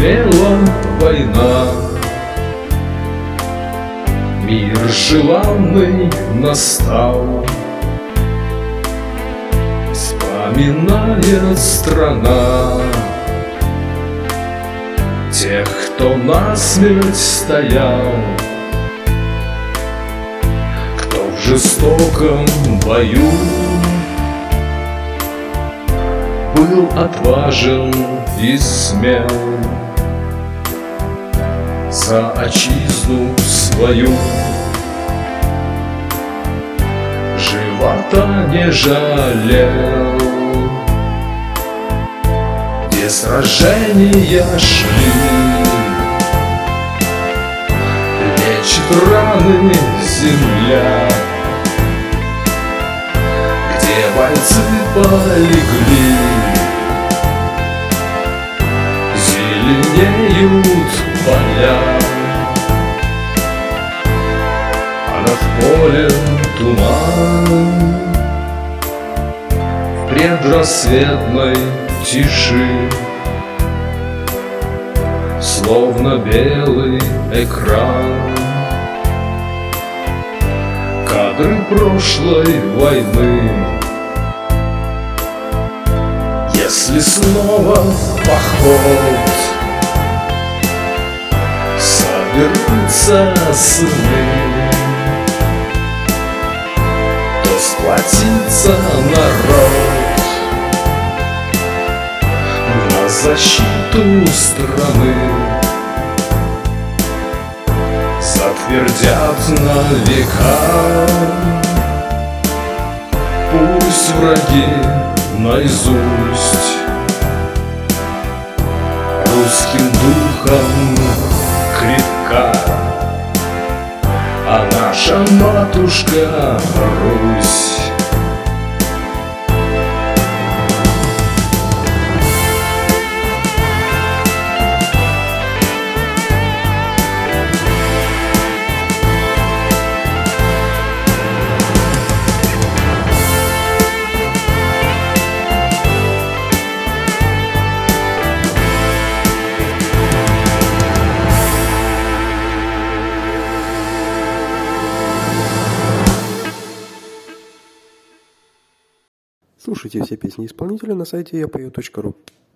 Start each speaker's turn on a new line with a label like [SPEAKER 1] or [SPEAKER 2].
[SPEAKER 1] гремела война. Мир желанный настал, вспоминает страна тех, кто насмерть стоял, кто в жестоком бою был отважен и смел за отчизну свою. Живота не жалел, где сражения шли, лечит раны земля, где бойцы полегли. Зеленеют поля, а над полем туман. В предрассветной тиши, словно белый экран, кадры прошлой войны. Если снова в поход соберутся сыны, то сплотится народ на защиту страны. Затвердят на века, пусть враги наизусть русским духом крепка, а наша матушка Русь.
[SPEAKER 2] Слушайте все песни исполнителя на сайте yapою.ru.